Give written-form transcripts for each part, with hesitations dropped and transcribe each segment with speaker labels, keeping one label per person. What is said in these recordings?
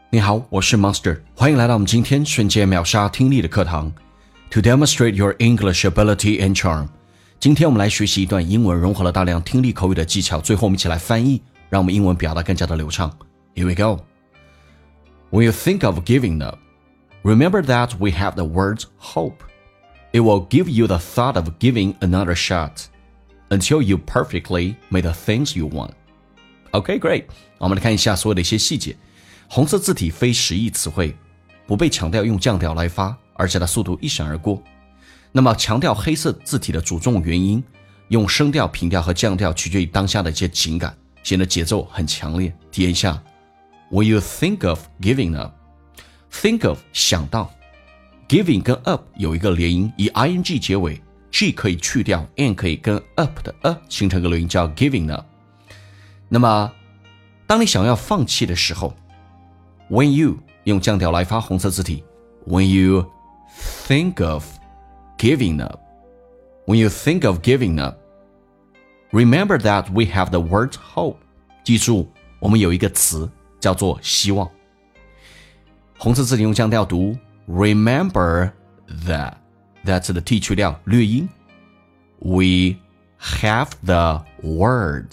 Speaker 1: 你好，我是 Monster， 欢迎来到我们今天瞬间秒杀听力的课堂。To demonstrate your English ability and charm， 今天我们来学习一段英文，融合了大量听力口语的技巧，最后我们一起来翻译，让我们英文表达更加的流畅。Here we go. When you think of giving up, remember that we have the word hope. It will give you the thought of giving another shot until you perfectly made the things you want. Okay, great. 我们来看一下所有的一些细节。红色字体非实义词汇，不被强调用降调来发，而且它速度一闪而过。那么强调黑色字体的主重原因，用升调、平调和降调取决于当下的一些情感，显得节奏很强烈。体验一下 When you think of giving up, think of 想到 Giving 跟 up 有一个连音，以 ing 结尾， G 可以去掉， N 可以跟 up 的形成个流音叫 giving up。 那么当你想要放弃的时候， When you 用降调来发红色字体 When you think of giving up, When you think of giving up, remember that we have the word hope. 记住，我们有一个词叫做希望。红色字体用降调读 Remember that, that's 的 T 去掉略音 We have the word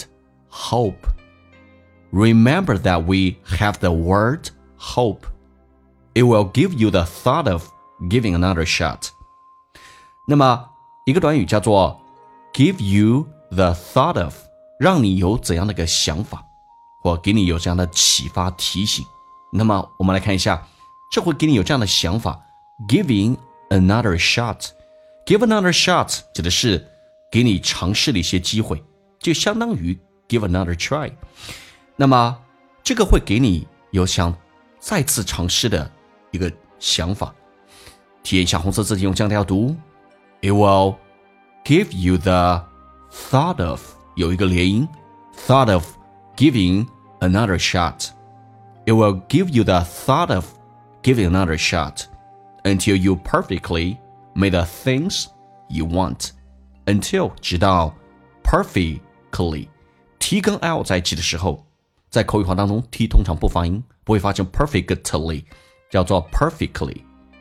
Speaker 1: hope.Remember that we have the word hope. It will give you the thought of giving another shot. 那么一个短语叫做 give you the thought of， 让你有怎样的一个想法，或给你有这样的启发提醒。那么我们来看一下，这会给你有这样的想法 giving another shot. Give another shot 指的是给你尝试的一些机会，就相当于 give another try。那么这个会给你有想再次尝试的一个想法。体验一下红色字体用降调读 It will give you the thought of 有一个连音 thought of giving another shot. It will give you the thought of giving another shot until you perfectly made the things you want. Until 直到 perfectly T 跟 L 在一起的时候，在口语化当中 T 通常不发音，不会发成 perfectly， 叫做 perfectly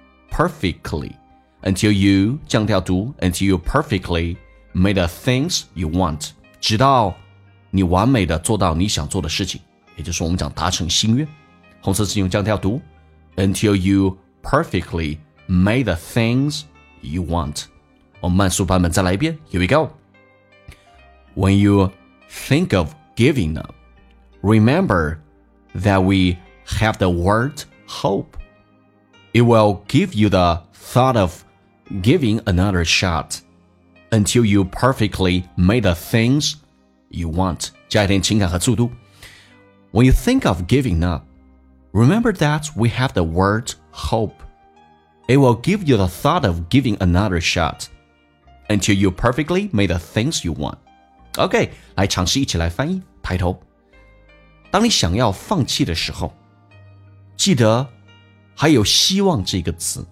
Speaker 1: until you 降调读 until you perfectly made the things you want， 直到你完美的做到你想做的事情，也就是我们讲达成心愿。红色字用降调读 until you perfectly made the things you want。 我们慢速版本再来一遍 Here we go. When you think of giving up, remember that we have the word hope. It will give you the thought of giving another shot until you perfectly made the things you want. 加一点情感和速度 When you think of giving up, remember that we have the word hope. It will give you the thought of giving another shot until you perfectly made the things you want.OK， 来尝试一起来翻译。抬头，当你想要放弃的时候，记得还有希望这个词。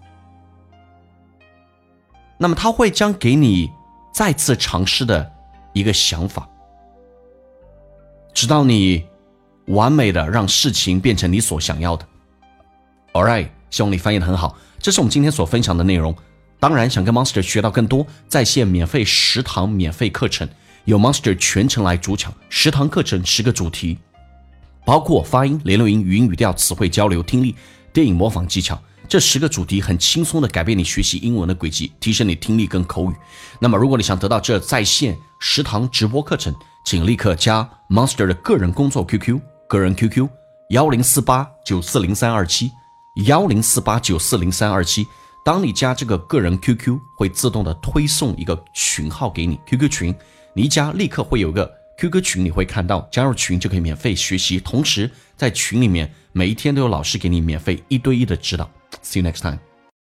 Speaker 1: 那么它会将给你再次尝试的一个想法，直到你完美的让事情变成你所想要的。Alright， 希望你翻译得很好。这是我们今天所分享的内容。当然，想跟 Monster 学到更多，在线免费10堂免费课程。由 Monster 全程来主讲，10堂课程10个主题，包括发音、联络音、语音语调、词汇交流、听力、电影模仿技巧。这10个主题很轻松的改变你学习英文的轨迹，提升你听力跟口语。那么如果你想得到这在线10堂直播课程，请立刻加 Monster 的个人工作 QQ， 个人 QQ 1048940327 1048940327。当你加这个个人 QQ， 会自动的推送一个群号给你 QQ 群，你一加立刻会有个 QQ 群，你会看到加入群就可以免费学习，同时在群里面每一天都有老师给你免费1对1的指导。See you next time.